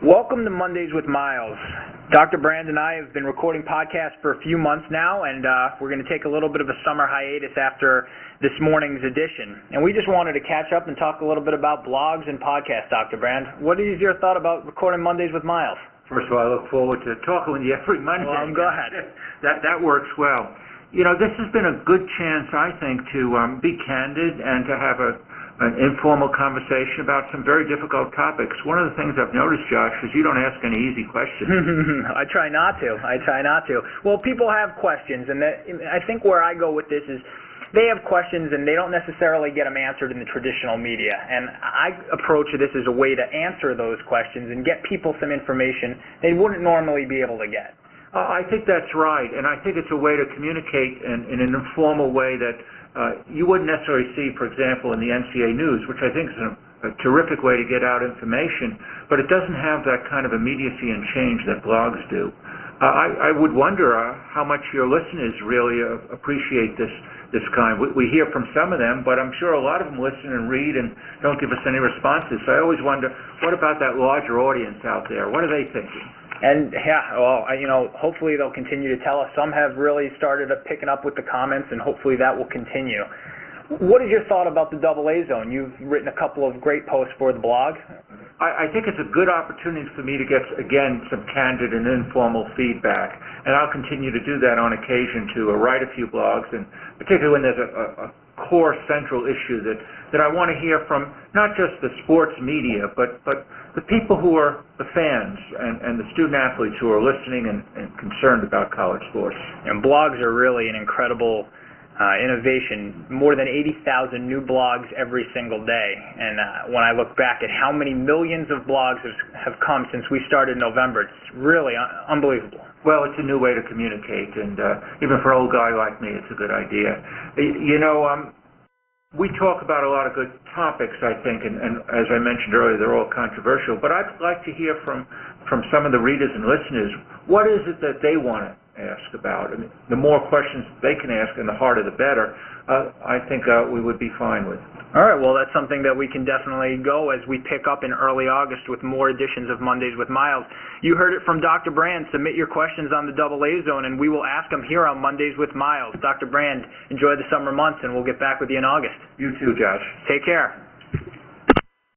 Welcome to Mondays with Miles. Dr. Brand and I have been recording podcasts for a few months now, and we're going to take a little bit of a summer hiatus after this morning's edition. And we just wanted to catch up and talk a little bit about blogs and podcasts, Dr. Brand. What is your thought about recording Mondays with Miles? First of all, I look forward to talking with you every Monday. Well, go ahead. That works well. You know, this has been a good chance, I think, to be candid and to have an informal conversation about some very difficult topics. One of the things I've noticed, Josh, is you don't ask any easy questions. I try not to. Well, people have questions, and I think where I go with this is they have questions and they don't necessarily get them answered in the traditional media. And I approach this as a way to answer those questions and get people some information they wouldn't normally be able to get. I think that's right, and I think it's a way to communicate in an informal way that you wouldn't necessarily see, for example, in the NCAA news, which I think is a terrific way to get out information, but it doesn't have that kind of immediacy and change that blogs do. I would wonder how much your listeners really appreciate this kind. We hear from some of them, but I'm sure a lot of them listen and read and don't give us any responses. So I always wonder, what about that larger audience out there? What are they thinking? And hopefully they'll continue to tell us. Some have really started picking up with the comments, and hopefully that will continue. What is your thought about the AA Zone? You've written a couple of great posts for the blog. I think it's a good opportunity for me to get, again, some candid and informal feedback, and I'll continue to do that on occasion to write a few blogs, and particularly when there's a core central issue that I want to hear from not just the sports media, but the people who are the fans and the student athletes who are listening and concerned about college sports. And blogs are really an incredible innovation. More than 80,000 new blogs every single day. And when I look back at how many millions of blogs have come since we started in November, it's really unbelievable. Well, it's a new way to communicate, and even for an old guy like me, it's a good idea. We talk about a lot of good topics, I think, and as I mentioned earlier, they're all controversial, but I'd like to hear from some of the readers and listeners, what is it that they want to ask about? I mean, the more questions they can ask and the harder the better, I think we would be fine with. All right, well, that's something that we can definitely go as we pick up in early August with more editions of Mondays with Miles. You heard it from Dr. Brand. Submit your questions on the AA Zone, and we will ask them here on Mondays with Miles. Dr. Brand, enjoy the summer months, and we'll get back with you in August. You too, Josh. Take care.